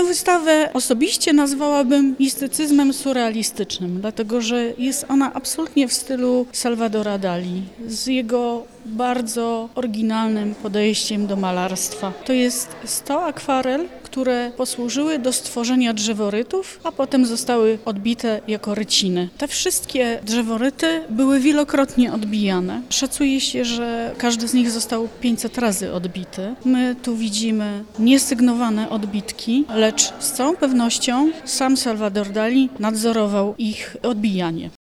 Tę wystawę osobiście nazwałabym mistycyzmem surrealistycznym, dlatego że jest ona absolutnie w stylu Salvadora Dali, z jego bardzo oryginalnym podejściem do malarstwa. To jest 100 akwarel, które posłużyły do stworzenia drzeworytów, a potem zostały odbite jako ryciny. Te wszystkie drzeworyty były wielokrotnie odbijane. Szacuje się, że każdy z nich został 500 razy odbity. My tu widzimy niesygnowane odbitki, lecz z całą pewnością sam Salvador Dali nadzorował ich odbijanie.